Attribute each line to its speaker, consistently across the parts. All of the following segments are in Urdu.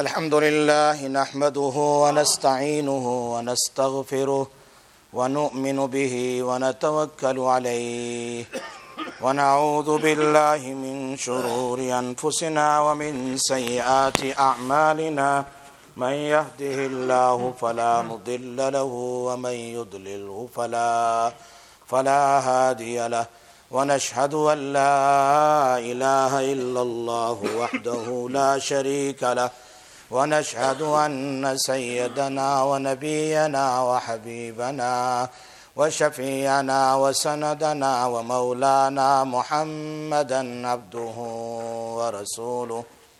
Speaker 1: الحمد لله نحمده ونستعينه ونستغفره ونؤمن به ونتوكل عليه ونعوذ بالله من شرور أنفسنا ومن سيئات أعمالنا من يهده الله فلا مضل له ومن يضلله فلا هادي له ونشهد أن لا إله إلا الله وحده لا شريك له ونشهد أن سيدنا ونبينا وحبيبنا وشفيعنا وسندنا ومولانا محمدا عبده ورسوله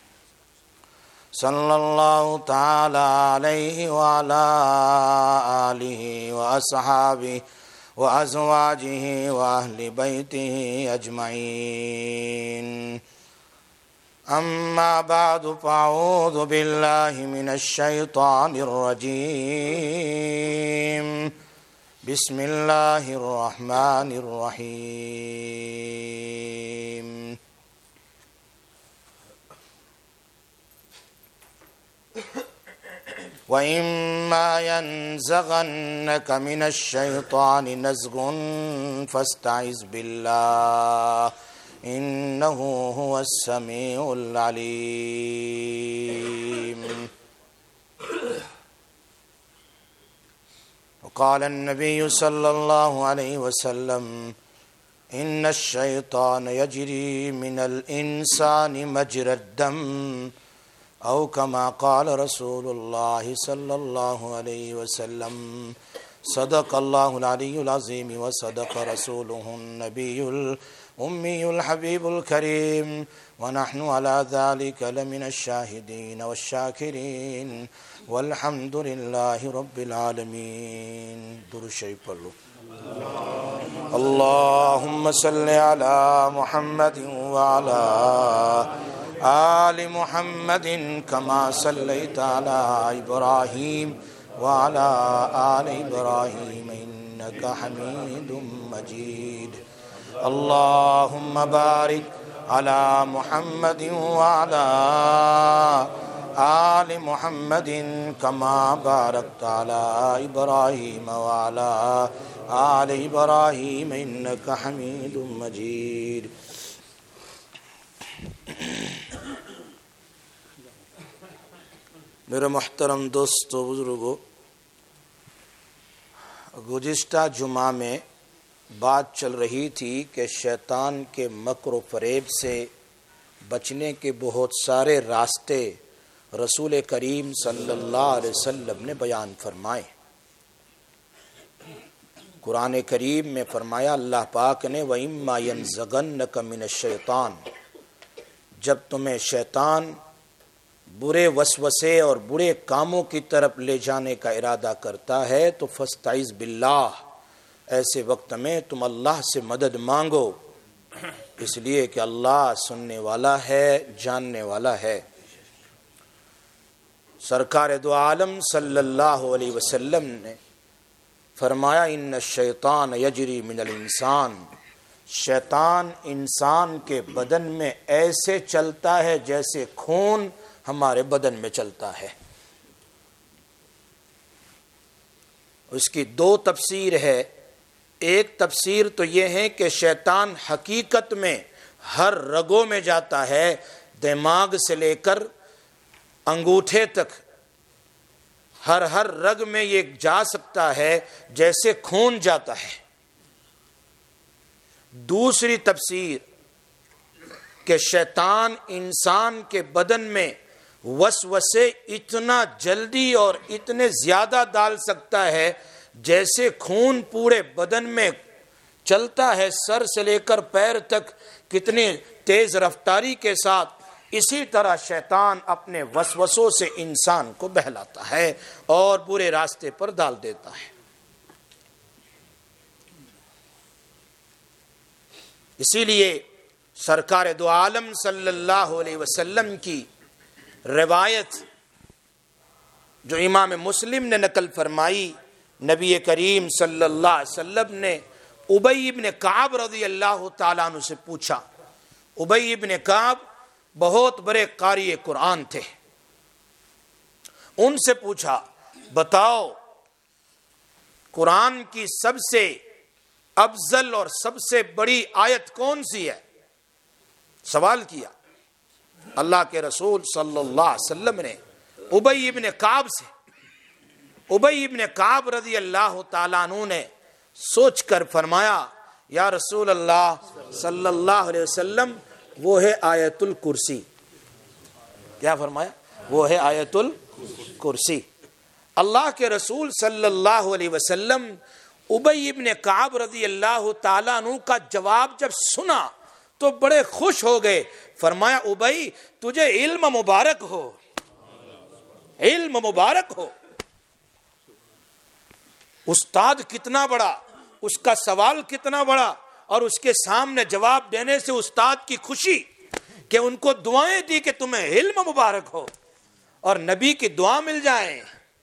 Speaker 1: صلى الله تعالى عليه وعلى آله وأصحابه وأزواجه وأهل بيته أجمعين أما بعد فأعوذ بالله من الشيطان الرجيم بسم الله الرحمن الرحيم وَإِمَّا يَنزَغَنَّكَ مِنَ الشَّيْطَانِ نَزْغٌ فَاسْتَعِذْ بِاللَّهِ إِنَّهُ هُوَ السَّمِيعُ الْعَلِيمُ وقال النبي صلى الله عليه وسلم إن الشيطان يجري من الإنسان مجرى الدم أو كما قال رسول الله صلى الله عليه وسلم صدق الله العلي العظيم وصدق رسوله النبي الأمي الحبيب الكريم ونحن على ذلك لمن الشاهدين والشاكرين والحمد لله رب العالمين. درود شریف پڑھ لو. اللهم صل على محمد وعلى آل محمد كما صليت على إبراهيم وعلى آل إبراهيم إنك حميد مجيد. اللهم بارك على محمد وعلى آل محمد كما باركت على إبراهيم وعلى آل إبراهيم إنك حميد مجيد. میرے محترم دوستو بزرگو، گزشتہ جمعہ میں بات چل رہی تھی کہ شیطان کے مکر و فریب سے بچنے کے بہت سارے راستے رسول کریم صلی اللہ علیہ وسلم نے بیان فرمائے. قرآن کریم میں فرمایا اللہ پاک نے وَإِمَّا يَنزَغَنَّكَ مِنَ الشَّيْطَانِ، جب تمہیں شیطان برے وسوسے اور برے کاموں کی طرف لے جانے کا ارادہ کرتا ہے تو فاستعذ باللہ، ایسے وقت میں تم اللہ سے مدد مانگو، اس لیے کہ اللہ سننے والا ہے، جاننے والا ہے. سرکار دو عالم صلی اللہ علیہ وسلم نے فرمایا ان الشیطان یجری من الانسان، شیطان انسان کے بدن میں ایسے چلتا ہے جیسے خون ہمارے بدن میں چلتا ہے. اس کی دو تفسیر ہے. ایک تفسیر تو یہ ہے کہ شیطان حقیقت میں ہر رگوں میں جاتا ہے، دماغ سے لے کر انگوٹھے تک ہر رگ میں یہ جا سکتا ہے جیسے خون جاتا ہے. دوسری تفسیر کہ شیطان انسان کے بدن میں وسوسے اتنا جلدی اور اتنے زیادہ ڈال سکتا ہے جیسے خون پورے بدن میں چلتا ہے، سر سے لے کر پیر تک کتنی تیز رفتاری کے ساتھ. اسی طرح شیطان اپنے وسوسوں سے انسان کو بہلاتا ہے اور برے راستے پر ڈال دیتا ہے. اسی لیے سرکار دو عالم صلی اللہ علیہ وسلم کی روایت جو امام مسلم نے نقل فرمائی، نبی کریم صلی اللہ علیہ وسلم نے ابی ابن کعب رضی اللہ تعالیٰ عنہ سے پوچھا. ابی ابن کعب بہت بڑے قاری قرآن تھے، ان سے پوچھا بتاؤ قرآن کی سب سے افضل اور سب سے بڑی آیت کون سی ہے؟ سوال کیا۔ اللہ کے رسول صلی اللہ علیہ وسلم نے ابی ابن کعب سے، ابی ابن کعب رضی اللہ تعالیٰ عنہ نے سوچ کر فرمایا یا رسول اللہ صلی اللہ علیہ وسلم وہ ہے آیت الکرسی۔ کیا فرمایا؟ وہ ہے آیت الکرسی۔ اللہ کے رسول صلی اللہ علیہ وسلم ابی ابن کعب رضی اللہ تعالیٰ عنہ کا جواب جب سنا تو بڑے خوش ہو گئے۔ فرمایا ابی تجھے علم مبارک ہو، علم مبارک ہو۔ استاد کتنا بڑا، اس کا سوال کتنا بڑا، اور اس کے سامنے جواب دینے سے استاد کی خوشی کہ ان کو دعائیں دی کہ تمہیں علم مبارک ہو اور نبی کی دعا مل جائے۔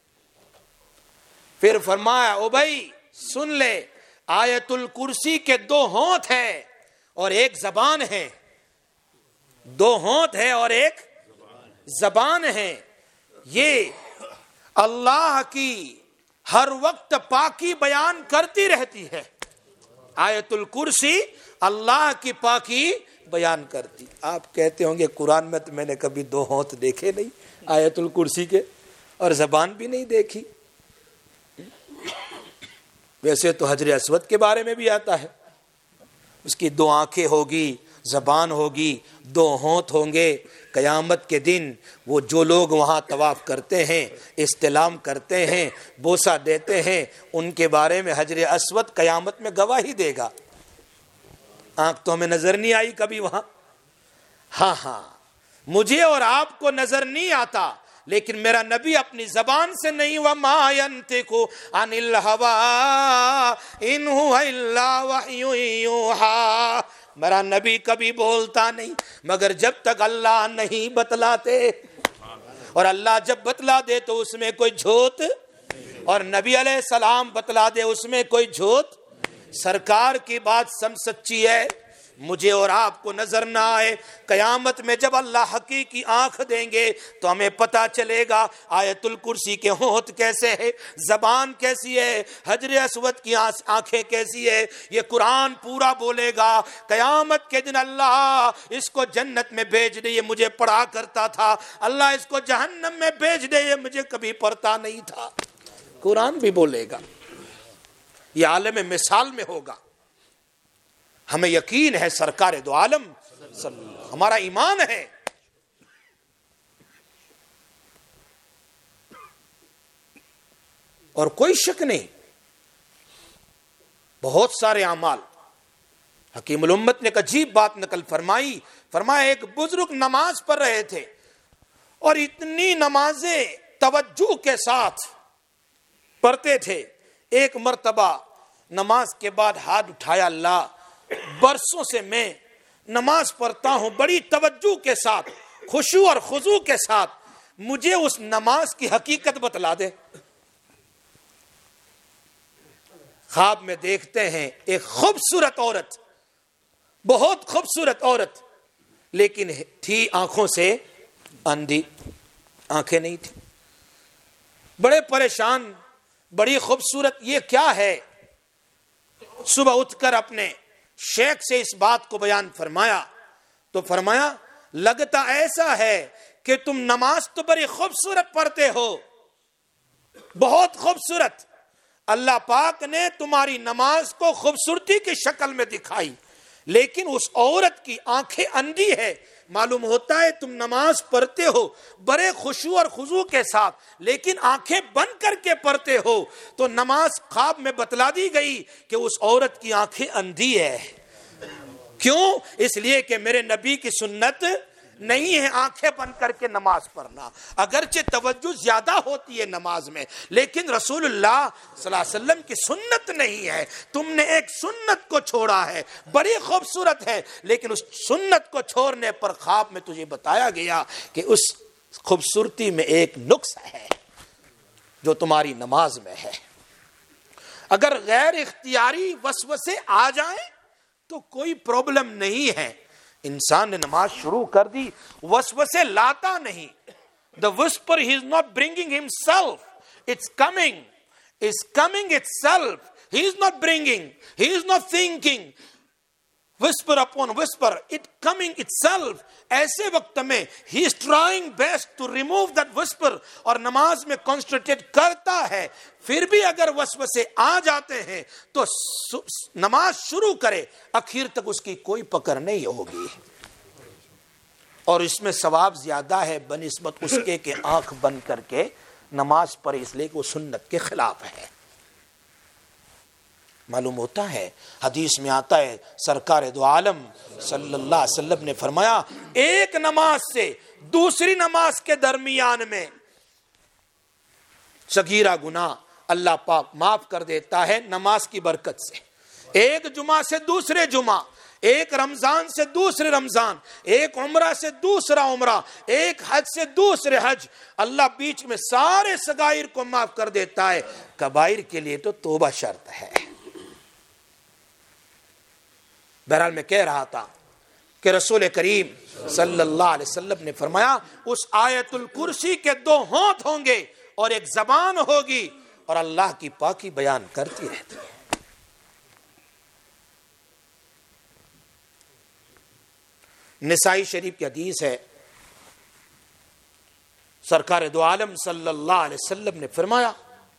Speaker 1: پھر فرمایا ابی سن لے، آیت الکرسی کے 2 ہونٹ ہیں اور ایک زبان ہے، 2 ہونٹ ہے اور ایک زبان ہے۔ یہ اللہ کی ہر وقت پاکی بیان کرتی رہتی ہے۔ آیت الکرسی اللہ کی پاکی بیان کرتی۔ آپ کہتے ہوں گے قرآن میں تو میں نے کبھی 2 ہونٹ دیکھے نہیں آیت الکرسی کے، اور زبان بھی نہیں دیکھی۔ ویسے تو حجر اسود کے بارے میں بھی آتا ہے، اس کی 2 آنکھیں ہوگی، زبان ہوگی، 2 ہونٹ ہوں گے۔ قیامت کے دن وہ جو لوگ وہاں طواف کرتے ہیں، استلام کرتے ہیں، بوسہ دیتے ہیں، ان کے بارے میں حجر اسود قیامت میں گواہی دے گا۔ آنکھ تو ہمیں نظر نہیں آئی کبھی وہاں، ہاں مجھے اور آپ کو نظر نہیں آتا، لیکن میرا نبی اپنی زبان سے نہیں، وَمَا يَنْتِقُ عَنِ الْهَوَىٰ إِنْ هُوَ إِلَّا وَحْيٌ يُوحَىٰ۔ میرا نبی کبھی بولتا نہیں مگر جب تک اللہ نہیں بتلاتے، اور اللہ جب بتلا دے تو اس میں کوئی جھوٹ، اور نبی علیہ السلام بتلا دے اس میں کوئی جھوٹ۔ سرکار کی بات سب سچی ہے، مجھے اور آپ کو نظر نہ آئے، قیامت میں جب اللہ حقیقی آنکھ دیں گے تو ہمیں پتہ چلے گا آیت الکرسی کے ہونٹ کیسے ہے، زبان کیسی ہے، حجر اسود کی آنکھیں کیسی ہے۔ یہ قرآن پورا بولے گا۔ قیامت کے دن اللہ اس کو جنت میں بھیج دے، یہ مجھے پڑھا کرتا تھا، اللہ اس کو جہنم میں بھیج دے، یہ مجھے کبھی پڑھتا نہیں تھا۔ قرآن بھی بولے گا، یہ عالم مثال میں ہوگا۔ ہمیں یقین ہے سرکار دو عالم ہمارا ایمان ہے۔ اور کوئی شک نہیں، بہت سارے اعمال۔ حکیم الامت نے ایک عجیب بات نقل فرمائی، فرمایا ایک بزرگ نماز پڑھ رہے تھے اور اتنی نمازیں توجہ کے ساتھ پڑھتے تھے، ایک مرتبہ نماز کے بعد ہاتھ اٹھایا، اللہ برسوں سے میں نماز پڑھتا ہوں بڑی توجہ کے ساتھ، خشوع اور خضوع کے ساتھ، مجھے اس نماز کی حقیقت بتلا دے۔ خواب میں دیکھتے ہیں ایک خوبصورت عورت، بہت خوبصورت عورت، لیکن تھی آنکھوں سے اندھی، آنکھیں نہیں تھی، بڑے پریشان، بڑی خوبصورت، یہ کیا ہے؟ صبح اٹھ کر اپنے شیخ سے اس بات کو بیان فرمایا تو فرمایا لگتا ایسا ہے کہ تم نماز تو بڑی خوبصورت پڑھتے ہو، بہت خوبصورت، اللہ پاک نے تمہاری نماز کو خوبصورتی کی شکل میں دکھائی، لیکن اس عورت کی آنکھیں اندھی ہے۔ معلوم ہوتا ہے تم نماز پڑھتے ہو بڑے خشوع اور خضوع کے ساتھ، لیکن آنکھیں بند کر کے پڑھتے ہو۔ تو نماز خواب میں بتلا دی گئی کہ اس عورت کی آنکھیں اندھی ہے۔ کیوں؟ اس لیے کہ میرے نبی کی سنت نہیں ہے آنکھیں بند کر کے نماز پڑھنا، اگرچہ توجہ زیادہ ہوتی ہے نماز میں، لیکن رسول اللہ صلی اللہ علیہ وسلم کی سنت نہیں ہے۔ تم نے ایک سنت کو چھوڑا ہے، بڑی خوبصورت ہے، لیکن اس سنت کو چھوڑنے پر خواب میں تجھے بتایا گیا کہ اس خوبصورتی میں ایک نقص ہے جو تمہاری نماز میں ہے۔ اگر غیر اختیاری وسوسے آ جائیں تو کوئی پرابلم نہیں ہے، انسان نے نماز شروع کر دی، وسوسے لاتا نہیں، The whisper he is not bringing himself. It's coming. It's coming itself. He is not bringing. He is not thinking. Whisper upon whisper. It coming itself. ایسے وقت میں he is trying best to remove that whisper اور نماز میں concentrate کرتا ہے. پھر بھی اگر وسوسے آ جاتے ہیں تو نماز شروع کرے, اخیر تک اس کی کوئی پکڑ نہیں ہوگی. اور اس میں ثواب زیادہ ہے بنسبت اس کے کہ آنکھ بند کر کے نماز پڑھے, اس لیے کہ وہ سنت کے خلاف ہے. معلوم ہوتا ہے حدیث میں آتا ہے سرکار دو عالم صلی اللہ علیہ وسلم نے فرمایا ایک نماز سے دوسری نماز کے درمیان میں صغیرہ گناہ اللہ پاک معاف کر دیتا ہے نماز کی برکت سے. ایک جمعہ سے دوسرے جمعہ, ایک رمضان سے دوسرے رمضان, ایک عمرہ سے دوسرا عمرہ, ایک حج سے دوسرے حج, اللہ بیچ میں سارے صغائر کو معاف کر دیتا ہے. کبائر کے لیے تو توبہ شرط ہے. بہرحال میں کہہ رہا تھا کہ رسول کریم صلی اللہ علیہ وسلم نے فرمایا اس آیت الکرسی کے 2 ہونٹ ہوں گے اور ایک زبان ہوگی اور اللہ کی پاکی بیان کرتی رہتی ہے. نسائی شریف کی حدیث ہے سرکار دو عالم صلی اللہ علیہ وسلم نے فرمایا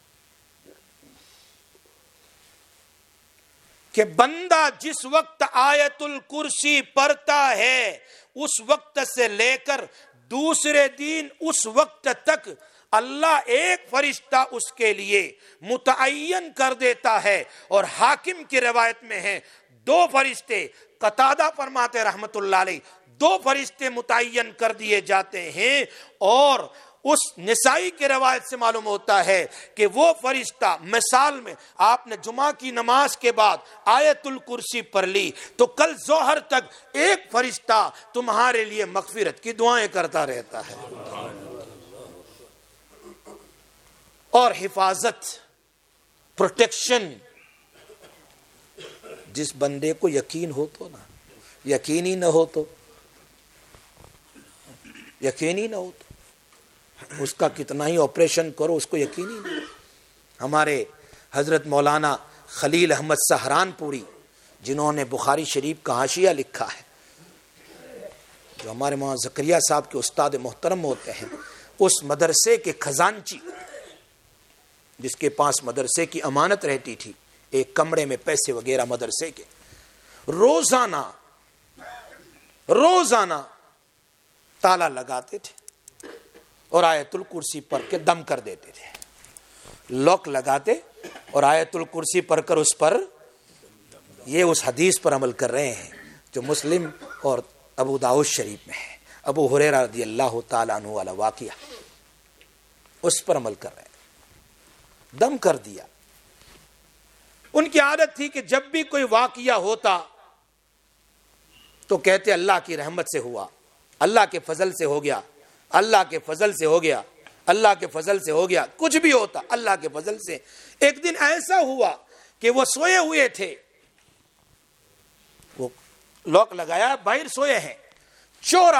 Speaker 1: کہ بندہ جس وقت آیت الکرسی پڑھتا ہے اس وقت سے لے کر دوسرے دن اس وقت تک اللہ ایک فرشتہ اس کے لیے متعین کر دیتا ہے. اور حاکم کی روایت میں ہے 2 فرشتے, قتادہ فرماتے رحمت اللہ علیہ 2 فرشتے متعین کر دیے جاتے ہیں. اور اس نسائی کی روایت سے معلوم ہوتا ہے کہ وہ فرشتہ, مثال میں آپ نے جمعہ کی نماز کے بعد آیت الکرسی پڑھ لی تو کل ظہر تک ایک فرشتہ تمہارے لیے مغفرت کی دعائیں کرتا رہتا ہے. اور حفاظت, پروٹیکشن, جس بندے کو یقین ہو تو نا, یقین ہی نہ ہو تو, یقین ہی نہ ہو تو اس کا کتنا ہی آپریشن کرو اس کو یقین ہی نہیں. ہمارے حضرت مولانا خلیل احمد سہران پوری جنہوں نے بخاری شریف کا حاشیہ لکھا ہے, جو ہمارے مولانا زکریا صاحب کے استاد محترم ہوتے ہیں, اس مدرسے کے خزانچی جس کے پاس مدرسے کی امانت رہتی تھی, ایک کمرے میں پیسے وغیرہ مدرسے کے, روزانہ تالا لگاتے تھے اور آیت الکرسی پڑھ کے دم کر دیتے تھے. لاک لگاتے اور آیت الکرسی پڑھ کر اس پر, یہ اس حدیث پر عمل کر رہے ہیں جو مسلم اور ابو داؤد شریف میں ہے, ابو ہریرہ رضی اللہ تعالیٰ عنہ والا واقعہ, اس پر عمل کر رہے ہیں. دم کر دیا. ان کی عادت تھی کہ جب بھی کوئی واقعہ ہوتا تو کہتے اللہ کی رحمت سے ہوا, اللہ کے فضل سے ہو گیا, اللہ کے فضل سے ہو گیا, اللہ کے فضل سے ہو گیا. کچھ بھی ہوتا اللہ کے فضل سے. ایک دن ایسا ہوا کہ وہ سوئے ہوئے تھے, وہ لاک لگایا, باہر سوئے ہیں, چور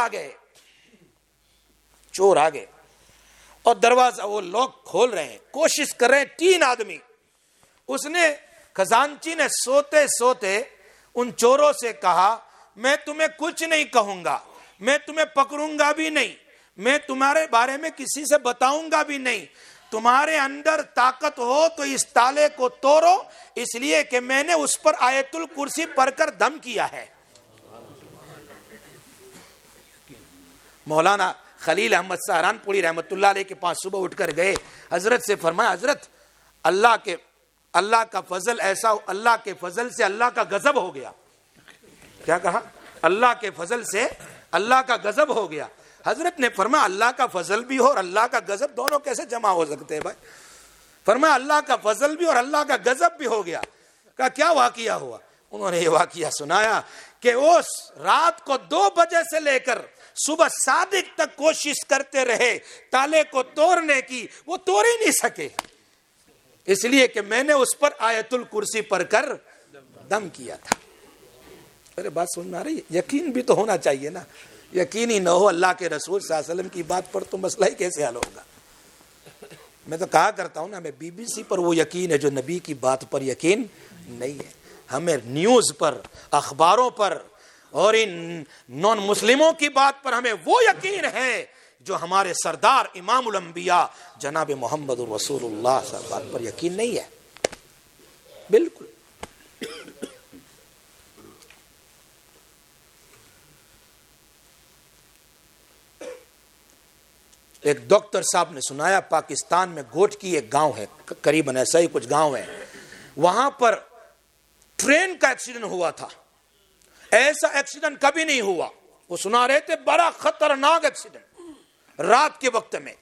Speaker 1: آ گئے اور دروازہ وہ لاک کھول رہے ہیں, کوشش کر رہے ہیں. 3 آدمی. اس نے خزانچی نے سوتے سوتے ان چوروں سے کہا میں تمہیں کچھ نہیں کہوں گا, میں تمہیں پکڑوں گا بھی نہیں, میں تمہارے بارے میں کسی سے بتاؤں گا بھی نہیں. تمہارے اندر طاقت ہو تو اس تالے کو توڑو, اس لیے کہ میں نے اس پر آیت الکرسی پڑھ کر دم کیا ہے. مولانا خلیل احمد سہران پوری رحمت اللہ علیہ کے پاس صبح اٹھ کر گئے, حضرت سے فرمایا حضرت اللہ کا فضل ایسا, اللہ کے فضل سے اللہ کا غضب ہو گیا. کیا کہا؟ اللہ کے فضل سے اللہ کا غضب ہو گیا. حضرت نے فرمایا اللہ کا فضل بھی ہو اور اللہ کا غضب دونوں کیسے جمع ہو سکتے ہیں بھائی؟ فرمایا اللہ کا فضل بھی اور اللہ کا غضب بھی ہو گیا. کہا کیا واقعہ ہوا؟ انہوں نے یہ واقعہ سنایا کہ اس رات کو 2 بجے سے لے کر صبح صادق تک کوشش کرتے رہے تالے کو توڑنے کی, وہ توڑ ہی نہیں سکے, اس لیے کہ میں نے اس پر آیت الکرسی پڑھ کر دم کیا تھا. ارے بات سن میں آ رہی ہے؟ یقین بھی تو ہونا چاہیے نا, یقین ہی نہ ہو اللہ کے رسول صلی اللہ علیہ وسلم کی بات پر تو مسئلہ ہی کیسے حل ہوگا؟ میں تو کہا کرتا ہوں نا، ہمیں بی بی سی پر وہ یقین ہے جو نبی کی بات پر یقین نہیں ہے. ہمیں نیوز پر، اخباروں پر اور ان نان مسلموں کی بات پر ہمیں وہ یقین ہے جو ہمارے سردار امام الانبیاء جناب محمد رسول اللہ صلی اللہ علیہ وسلم پر یقین نہیں ہے. بالکل. ایک ڈاکٹر صاحب نے سنایا پاکستان میں گوٹ کی ایک گاؤں ہے، قریباً ایسا ہی کچھ گاؤں ہے، وہاں پر ٹرین کا ایکسیڈنٹ ہوا تھا. ایسا ایکسیڈنٹ کبھی نہیں ہوا. وہ سنا رہے تھے بڑا خطرناک ایکسیڈنٹ رات کے وقت میں.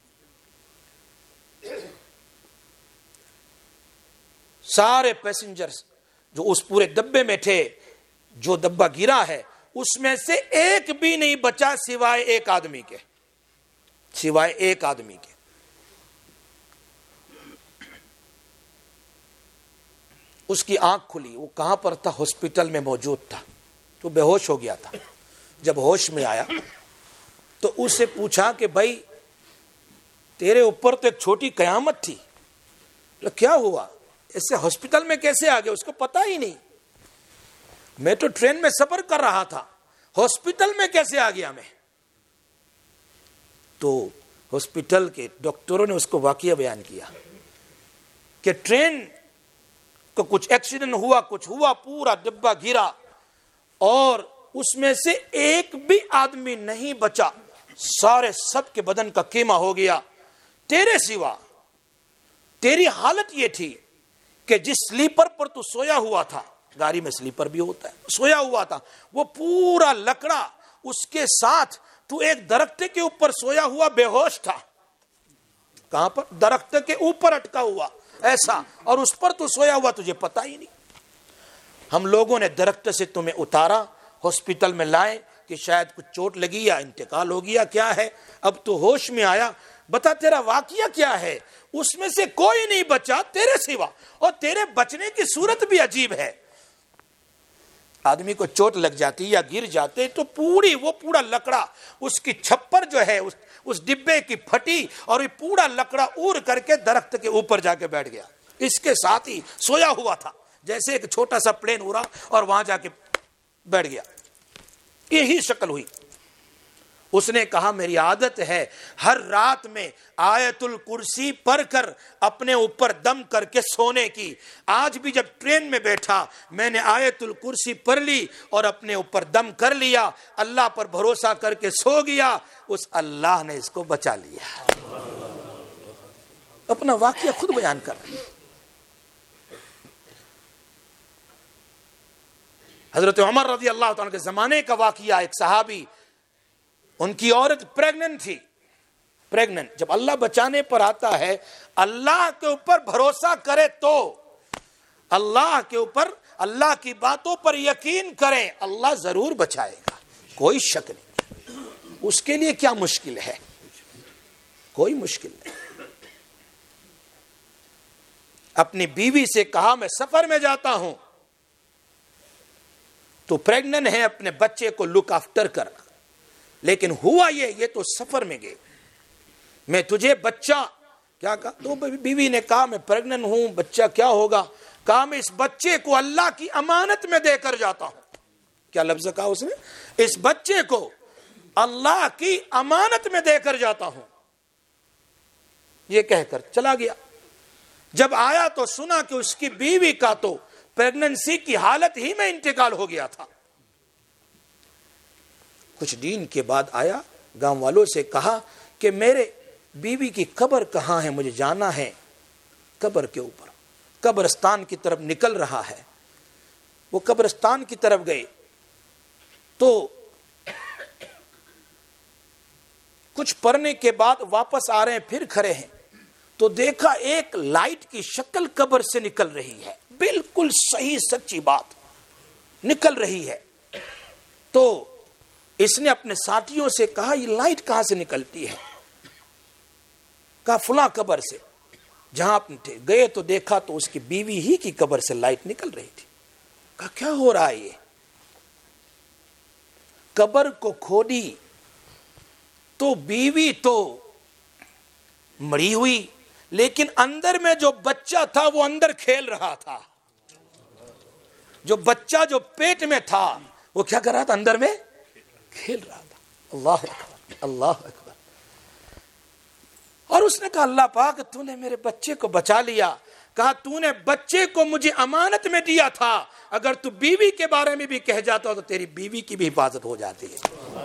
Speaker 1: سارے پیسنجرز جو اس پورے ڈبے میں تھے، جو ڈبہ گرا ہے اس میں سے ایک بھی نہیں بچا سوائے ایک آدمی کے. اس کی آنکھ کھلی. وہ کہاں پر تھا؟ ہاسپٹل میں موجود تھا. تو بے ہوش ہو گیا تھا. جب ہوش میں آیا تو اس سے پوچھا کہ بھائی تیرے اوپر تو ایک چھوٹی قیامت تھی، کیا ہوا؟ اس سے ہاسپٹل میں کیسے آ گیا؟ اس کو پتا ہی نہیں. میں تو ٹرین میں سفر کر رہا تھا، ہاسپٹل میں کیسے آ گیا میں؟ تو ہاسپٹل کے ڈاکٹروں نے اس کو واقعہ بیان کیا کہ ٹرین کو کچھ ایکسیڈنٹ ہوا، کچھ ہوا، پورا ڈبہ گرا اور اس میں سے ایک بھی آدمی نہیں بچا. سارے سب کے بدن کا کیما ہو گیا تیرے سوا. تیری حالت یہ تھی کہ جس سلیپر پر تو سویا ہوا تھا، گاڑی میں سلیپر بھی ہوتا ہے، سویا ہوا تھا، وہ پورا لکڑا اس کے ساتھ تو ایک درخت کے اوپر سویا ہوا بے ہوش تھا. کہاں پر؟ درخت کے اوپر اٹکا ہوا ایسا، اور اس پر تو سویا ہوا، تجھے پتا ہی نہیں. ہم لوگوں نے درخت سے تمہیں اتارا، ہاسپٹل میں لائے کہ شاید کچھ چوٹ لگی یا انتقال ہو گیا، کیا ہے؟ اب تو ہوش میں آیا، بتا تیرا واقعہ کیا ہے؟ اس میں سے کوئی نہیں بچا تیرے سوا، اور تیرے بچنے کی صورت بھی عجیب ہے. آدمی کو چوٹ لگ جاتی یا گر جاتے تو وہ پورا لکڑا، اس کی چھپر جو ہے اس ڈبے کی پھٹی، اور یہ پورا لکڑا اڑ کر کے درخت کے اوپر جا کے بیٹھ گیا. اس کے ساتھ ہی سویا ہوا تھا، جیسے ایک چھوٹا سا پلین اڑا اور وہاں جا کے بیٹھ گیا. یہی شکل ہوئی. اس نے کہا میری عادت ہے ہر رات میں آیت الکرسی پڑھ کر اپنے اوپر دم کر کے سونے کی. آج بھی جب ٹرین میں بیٹھا میں نے آیت الکرسی پڑھ لی اور اپنے اوپر دم کر لیا، اللہ پر بھروسہ کر کے سو گیا. اس اللہ نے اس کو بچا لیا. اپنا واقعہ خود بیان کر رہے ہیں. حضرت عمر رضی اللہ تعالیٰ کے زمانے کا واقعہ. ایک صحابی، ان کی عورت پریگننٹ تھی. جب اللہ بچانے پر آتا ہے، اللہ کے اوپر بھروسہ کرے تو، اللہ کے اوپر، اللہ کی باتوں پر یقین کریں، اللہ ضرور بچائے گا، کوئی شک نہیں. اس کے لیے کیا مشکل ہے؟ کوئی مشکل نہیں. اپنی بیوی سے کہا میں سفر میں جاتا ہوں، تو پریگننٹ ہے، اپنے بچے کو لک آفٹر کر. لیکن ہوا یہ تو سفر میں گئے، میں تجھے بچہ کیا کہا؟ تو بیوی نے کہا میں پریگننٹ ہوں، بچہ کیا ہوگا؟ کہا میں اس بچے کو اللہ کی امانت میں دے کر جاتا ہوں. کیا لفظ کہا اس نے؟ اس بچے کو اللہ کی امانت میں دے کر جاتا ہوں. یہ کہہ کر چلا گیا. جب آیا تو سنا کہ اس کی بیوی کا تو پریگننسی کی حالت ہی میں انتقال ہو گیا تھا. کچھ دن کے بعد آیا، گاؤں والوں سے کہا کہ میرے بیوی کی قبر کہاں ہے، مجھے جانا ہے. قبر کے اوپر، قبرستان کی طرف نکل رہا ہے. وہ قبرستان کی طرف گئے تو کچھ پڑھنے کے بعد واپس آ رہے ہیں، پھر کھڑے ہیں تو دیکھا ایک لائٹ کی شکل قبر سے نکل رہی ہے. بالکل صحیح سچی بات نکل رہی ہے. تو اس نے اپنے ساتھیوں سے کہا یہ لائٹ کہاں سے نکلتی ہے؟ کہا فلاں قبر سے. جہاں آپ تھے گئے تو دیکھا تو اس کی بیوی ہی کی قبر سے لائٹ نکل رہی تھی. کہا کیا ہو رہا ہے یہ؟ قبر کو کھودی تو بیوی تو مری ہوئی، لیکن اندر میں جو بچہ تھا وہ اندر کھیل رہا تھا. جو بچہ جو پیٹ میں تھا وہ کیا کر رہا تھا؟ اندر میں کھیل رہا تھا. اللہ اکبر، اللہ اکبر. اور اس نے کہا اللہ پاک تو نے میرے بچے کو بچا لیا. کہا تو نے بچے کو مجھے امانت میں دیا تھا، اگر تو بیوی کے بارے میں بھی کہہ جاتا تو تیری بیوی کی بھی حفاظت ہو جاتی ہے.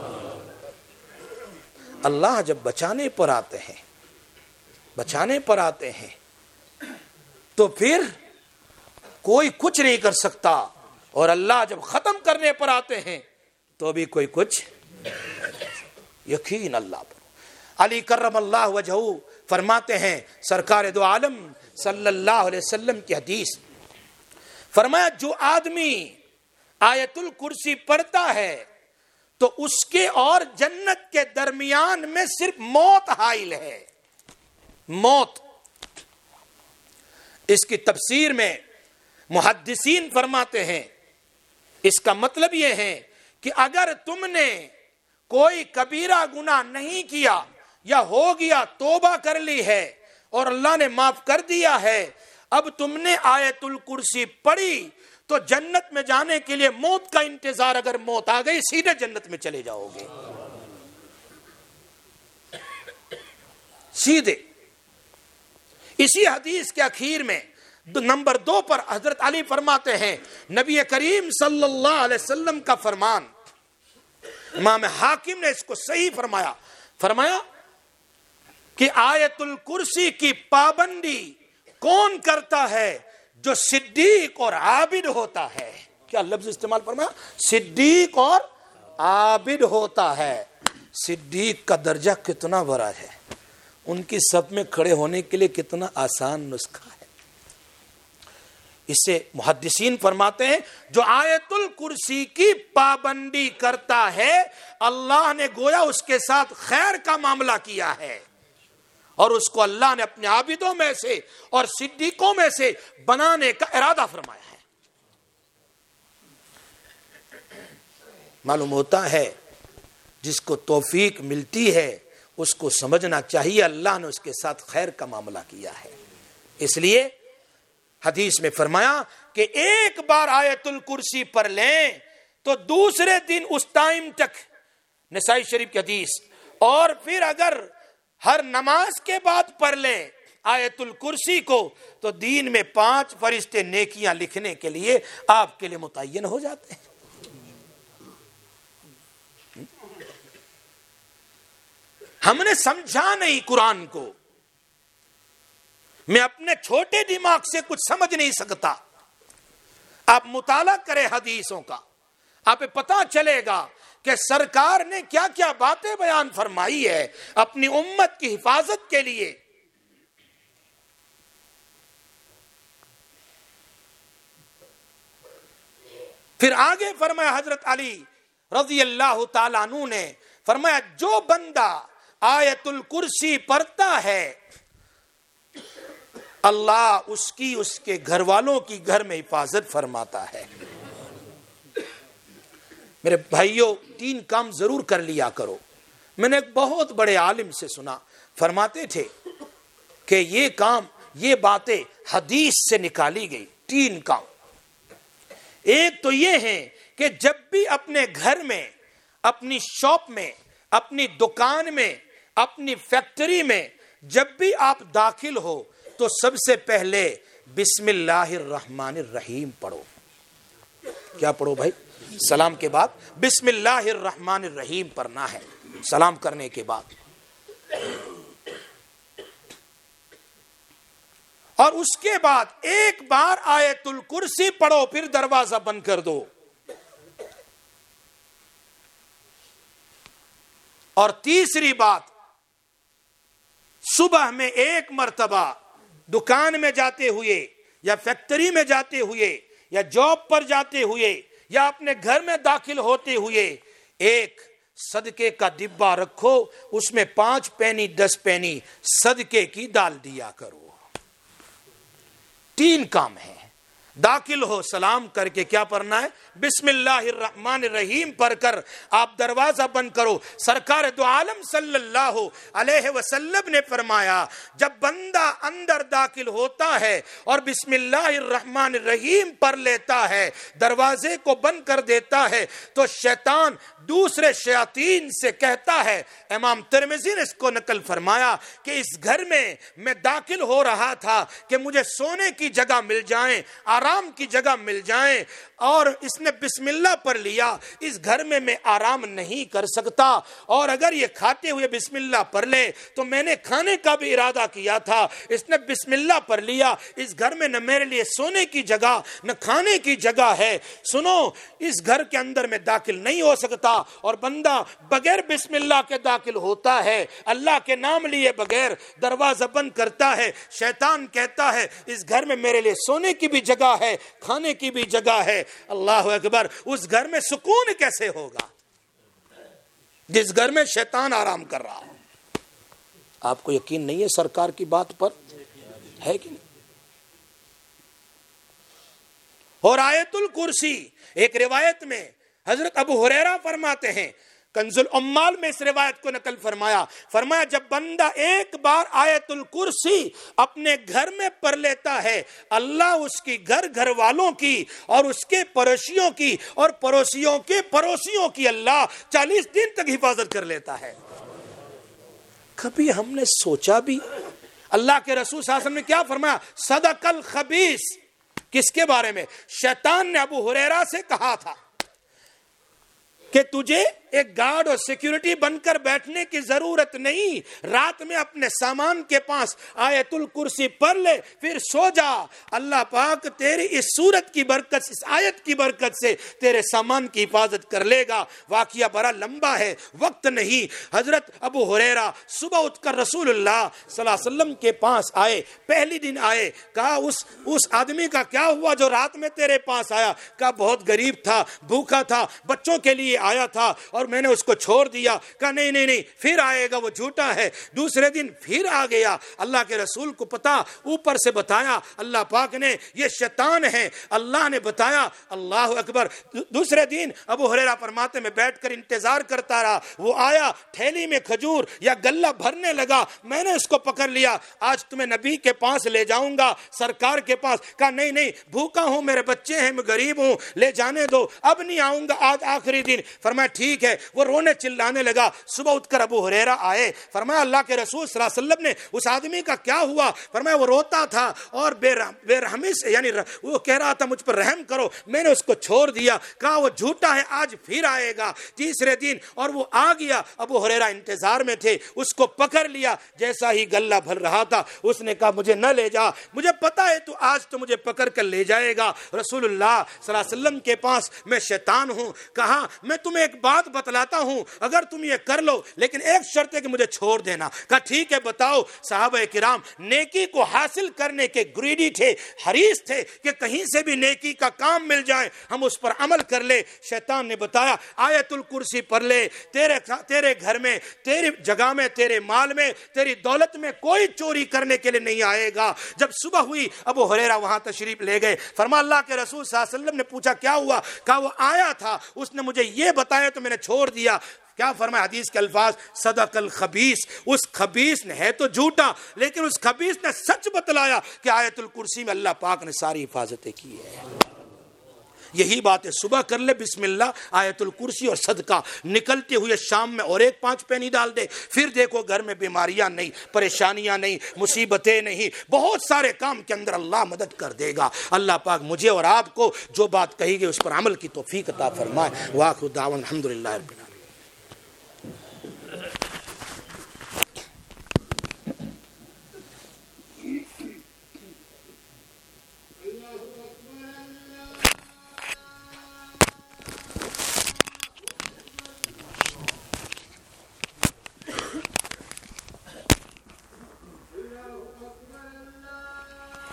Speaker 1: اللہ جب بچانے پر آتے ہیں تو پھر کوئی کچھ نہیں کر سکتا، اور اللہ جب ختم کرنے پر آتے ہیں تو بھی کوئی کچھ. یقین اللہ پر. علی کرم اللہ وجہہ فرماتے ہیں، سرکار دو عالم صلی اللہ علیہ وسلم کی حدیث، فرمایا جو آدمی آیت الکرسی پڑھتا ہے تو اس کے اور جنت کے درمیان میں صرف موت حائل ہے. موت. اس کی تفسیر میں محدثین فرماتے ہیں اس کا مطلب یہ ہے کہ اگر تم نے کوئی کبیرہ گناہ نہیں کیا یا ہو گیا توبہ کر لی ہے اور اللہ نے معاف کر دیا ہے، اب تم نے آیت الکرسی پڑھی تو جنت میں جانے کے لیے موت کا انتظار، اگر موت آ گئی سیدھے جنت میں چلے جاؤ گے سیدھے. اسی حدیث کے اخیر میں نمبر 2 پر حضرت علی فرماتے ہیں، نبی کریم صلی اللہ علیہ وسلم کا فرمان، امام حاکم نے اس کو صحیح فرمایا کہ آیت الکرسی کی پابندی کون کرتا ہے؟ جو صدیق اور عابد ہوتا ہے. کیا لفظ استعمال فرمایا؟ صدیق اور عابد ہوتا ہے. صدیق کا درجہ کتنا بڑا ہے، ان کی صف میں کھڑے ہونے کے لیے کتنا آسان نسخہ ہے. اس سے محدثین فرماتے ہیں جو آیت الکرسی کی پابندی کرتا ہے اللہ نے گویا اس کے ساتھ خیر کا معاملہ کیا ہے، اور اس کو اللہ نے اپنے عابدوں میں سے اور صدیقوں میں سے بنانے کا ارادہ فرمایا ہے. معلوم ہوتا ہے جس کو توفیق ملتی ہے اس کو سمجھنا چاہیے اللہ نے اس کے ساتھ خیر کا معاملہ کیا ہے. اس لیے حدیث میں فرمایا کہ ایک بار آیت الکرسی پڑھ لیں تو دوسرے دن اس ٹائم تک، نسائی شریف کی حدیث، اور پھر اگر ہر نماز کے بعد پڑھ لیں آیت الکرسی کو تو دین میں 5 فرشتے نیکیاں لکھنے کے لیے آپ کے لیے متعین ہو جاتے ہیں. ہم نے سمجھا نہیں قرآن کو، میں اپنے چھوٹے دماغ سے کچھ سمجھ نہیں سکتا. آپ مطالعہ کریں حدیثوں کا، آپ پتہ چلے گا کہ سرکار نے کیا کیا باتیں بیان فرمائی ہے اپنی امت کی حفاظت کے لیے. پھر آگے فرمایا حضرت علی رضی اللہ تعالیٰ عنہ نے فرمایا جو بندہ آیت الکرسی پڑھتا ہے اللہ اس کے گھر والوں کی گھر میں حفاظت فرماتا ہے. میرے بھائیوں 3 کام ضرور کر لیا کرو. میں نے ایک بہت بڑے عالم سے سنا، فرماتے تھے کہ یہ باتیں حدیث سے نکالی گئی. 3 کام. ایک تو یہ ہے کہ جب بھی اپنے گھر میں، اپنی شاپ میں، اپنی دکان میں، اپنی فیکٹری میں جب بھی آپ داخل ہو تو سب سے پہلے بسم اللہ الرحمن الرحیم پڑھو. کیا پڑھو بھائی؟ سلام کے بعد بسم اللہ الرحمن الرحیم پڑھنا ہے. سلام کرنے کے بعد، اور اس کے بعد ایک بار آیت الکرسی پڑھو، پھر دروازہ بند کر دو. اور تیسری بات، صبح میں 1 مرتبہ دکان میں جاتے ہوئے یا فیکٹری میں جاتے ہوئے یا جاب پر جاتے ہوئے یا اپنے گھر میں داخل ہوتے ہوئے ایک صدقے کا ڈبہ رکھو، اس میں 5 پینی 10 پینی صدقے کی ڈال دیا کرو. 3 کام ہیں. داخل ہو سلام کر کے کیا پڑھنا ہے؟ بسم اللہ الرحمن الرحیم پڑھ کر آپ دروازہ بند کرو۔ سرکار دو عالم صلی اللہ علیہ وسلم نے فرمایا جب بندہ اندر داخل ہوتا ہے اور بسم اللہ الرحمن الرحیم پڑھ لیتا ہے، دروازے کو بند کر دیتا ہے، تو شیطان دوسرے شیاطین سے کہتا ہے، امام ترمذی نے اس کو نقل فرمایا کہ اس گھر میں داخل ہو رہا تھا کہ مجھے سونے کی جگہ مل جائیں، آرام کی جگہ مل جائیں، اور اس نے بسم اللہ پڑھ لیا، اس گھر میں آرام نہیں کر سکتا، اور اگر یہ کھاتے ہوئے بسم اللہ پڑھ لے تو میں نے کھانے کا بھی ارادہ کیا تھا، اس نے بسم اللہ پڑھ لیا، اس گھر میں نہ میرے لیے سونے کی جگہ نہ کھانے کی جگہ ہے، سنو اس گھر کے اندر میں داخل نہیں ہو سکتا، اور بندہ بغیر بسم اللہ کے داخل ہوتا ہے، اللہ کے نام لیے بغیر دروازہ بند کرتا ہے، شیطان کہتا ہے اس گھر میں میرے لیے سونے کی بھی جگہ ہے، کھانے کی بھی جگہ ہے۔ اللہ اکبر، اس گھر میں سکون کیسے ہوگا جس گھر میں شیطان آرام کر رہا ہو؟ آپ کو یقین نہیں ہے سرکار کی بات پر؟ ہے کہ نہیں؟ اور آیت الکرسی، ایک روایت میں حضرت ابو ہریرہ فرماتے ہیں، کنز العمال میں اس روایت کو نقل فرمایا جب بندہ ایک بار آیت الکرسی اپنے گھر میں پڑھ لیتا ہے، اللہ اس کی گھر والوں کی اور اس کے پڑوسیوں کی اور پڑوسیوں کے پڑوسیوں کی اللہ 40 دن تک حفاظت کر لیتا ہے۔ کبھی ہم نے سوچا بھی؟ اللہ کے رسول صلی اللہ علیہ وسلم نے کیا فرمایا؟ صدق الخبیث۔ کس کے بارے میں؟ شیطان نے ابو ہریرہ سے کہا تھا کہ تجھے ایک گارڈ اور سیکیورٹی بن کر بیٹھنے کی ضرورت نہیں، رات میں اپنے سامان کے پاس آیت الکرسی پڑھ لے، پھر سو جا، اللہ پاک تیری اس سورت کی برکت، اس آیت کی برکت سے تیرے سامان کی حفاظت کر لے گا۔ واقعہ بڑا لمبا ہے، وقت نہیں۔ حضرت ابو ہریرہ صبح اٹھ کر رسول اللہ صلی اللہ علیہ وسلم کے پاس آئے، پہلی دن آئے، کہا اس آدمی کا کیا ہوا جو رات میں تیرے پاس آیا؟ کہا بہت غریب تھا، بھوکا تھا، بچوں کے لیے آیا تھا اور میں نے اس کو چھوڑ دیا۔ کہا نہیں پھر آئے گا، وہ جھوٹا ہے۔ دوسرے دن پھر آ گیا، اللہ کے رسول کو پتا، اوپر سے بتایا اللہ پاک نے یہ شیطان ہے، اللہ نے بتایا۔ اللہ اکبر۔ دوسرے دن ابو ہریرہ فرماتے میں بیٹھ کر انتظار کرتا رہا، وہ آیا، تھیلی میں کھجور یا گلہ بھرنے لگا، میں نے اس کو پکڑ لیا، آج تمہیں نبی کے پاس لے جاؤں گا، سرکار کے پاس۔ کہا نہیں بھوکا ہوں، میرے بچے ہیں، میں غریب ہوں، لے جانے دو، اب نہیں آؤں گا، آج آخری دن۔ فرمایا ٹھیک ہے۔ وہ رونے چلانے لگا۔ صبح اٹھ کر ابو ہریرہ آئے، فرمایا اللہ کے رسول صلی اللہ علیہ وسلم نے اس آدمی کا کیا ہوا؟ فرمایا وہ روتا تھا اور بے رحمی سے، یعنی وہ کہہ رہا تھا مجھ پر رحم کرو، میں نے اس کو چھوڑ دیا۔ کہا وہ جھوٹا ہے، آج پھر آئے گا۔ تیسرے دن اور وہ آ گیا، ابو ہریرہ انتظار میں تھے، اس کو پکڑ لیا، جیسا ہی گلہ بھر رہا تھا اس نے کہا مجھے نہ لے جا، مجھے پتا ہے تو آج تو مجھے پکڑ کر لے جائے گا رسول اللہ صلی اللہ علیہ وسلم کے پاس، میں شیطان ہوں۔ کہا میں تمہیں ایک بات بتلاتا ہوں، اگر تم یہ کر لو لیکن ایک شرط ہے کہ مجھے چھوڑ دینا۔ کہا ٹھیک ہے بتاؤ۔ صحابہ کرام نیکی کو حاصل کرنے کے گریڈی تھے، حریص تھے کہ کہیں سے بھی نیکی کا کام مل جائے ہم اس پر عمل کر لے۔ شیطان نے بتایا آیت الکرسی پڑھ لے، تیرے گھر میں، تیری جگہ میں، تیرے مال میں، تیری دولت میں کوئی چوری کرنے کے لیے نہیں آئے گا۔ جب صبح ہوئی ابو ہریرہ وہاں تشریف لے گئے، فرما اللہ کے رسول صلی اللہ علیہ وسلم نے پوچھا کیا ہوا؟ کہا وہ آیا تھا، اس نے مجھے یہ بتایا تو میں نے چھوڑ دیا۔ کیا فرمایا حدیث کے الفاظ؟ صدق الخبیث۔ اس خبیث نے، ہے تو جھوٹا لیکن اس خبیث نے سچ بتلایا کہ آیت الکرسی میں اللہ پاک نے ساری حفاظتیں کی ہے۔ یہی بات ہے، صبح کر لے بسم اللہ، آیت الکرسی اور صدقہ، نکلتے ہوئے شام میں اور ایک 5 پینی ڈال دے، پھر دیکھو گھر میں بیماریاں نہیں، پریشانیاں نہیں، مصیبتیں نہیں، بہت سارے کام کے اندر اللہ مدد کر دے گا۔ اللہ پاک مجھے اور آپ کو جو بات کہی گئی اس پر عمل کی توفیق عطا فرمائے۔ واخر دعوانا الحمدللہ رب العالمین۔